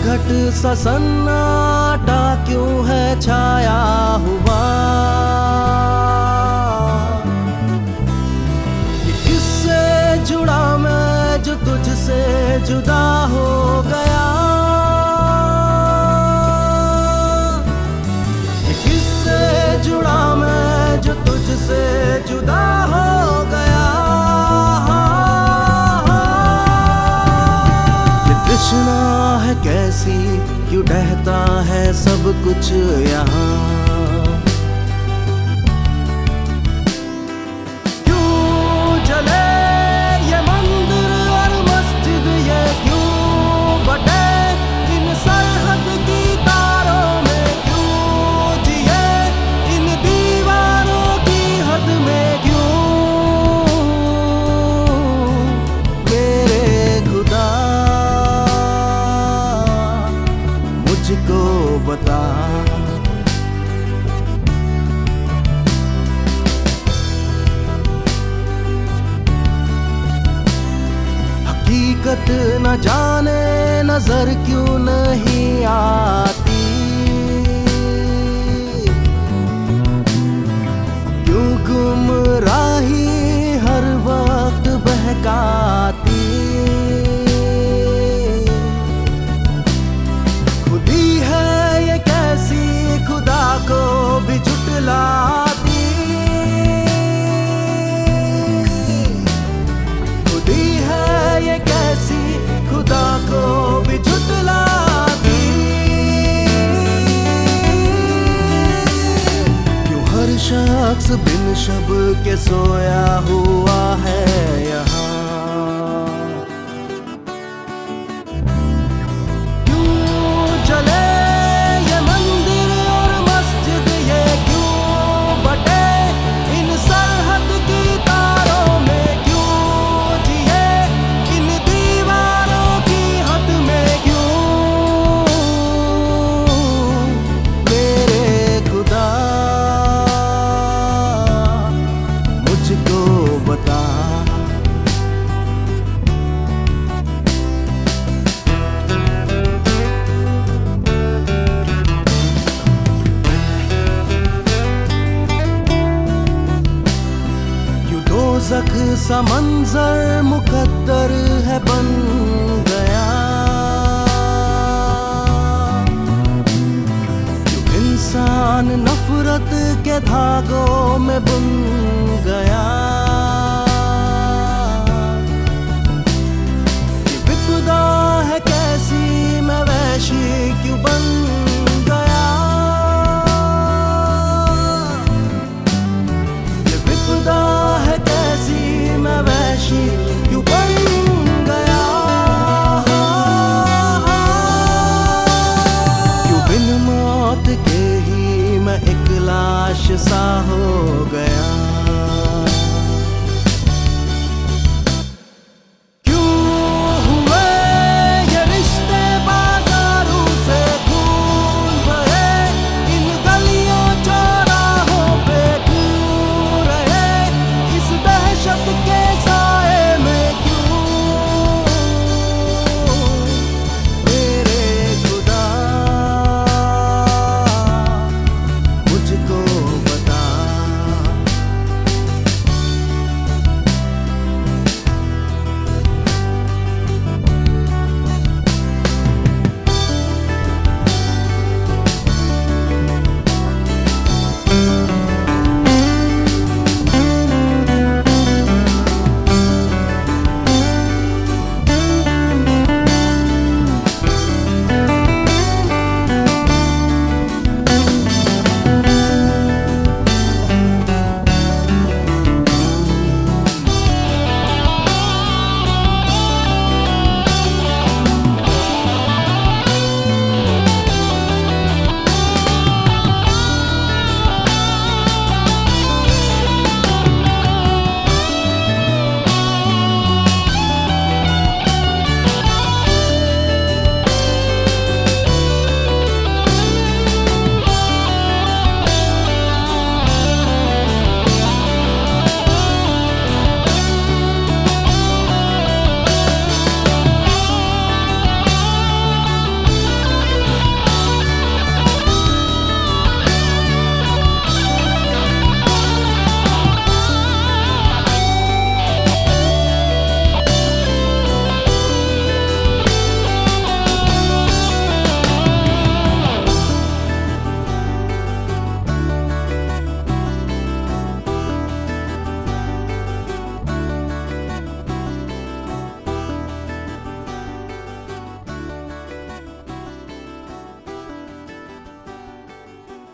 घट सा सन्नाटा क्यों है छाया हुआ। ये किससे जुड़ा मैं जो तुझसे जुदा हो गया। ये किससे जुड़ा मैं जो तुझसे जुदा हो गया। ये तृष्णा है कैसी क्यों ढहता है सब कुछ यहाँ। क्यों जले ये मंदिर और मस्जिद, ये क्यों बटे इन सरहद की तारों में। क्यों जिए इन दीवारों की हद में। क्यों मेरे खुदा मुझको बता। हकीकत न जाने नजर क्यों नहीं आती। क्यों गुमराही हर वक्त बहकाती। खुदी है ये कैसी खुदा को भी झुठलाती। खुदी है ये कैसी खुदा को भी झुठलाती। क्यों हर शख्स बिन शब के सोया हुआ है यहाँ। दोज़ख सा मंजर मुकद्दर है बन गया। क्यों इंसान नफरत के धागों में बुन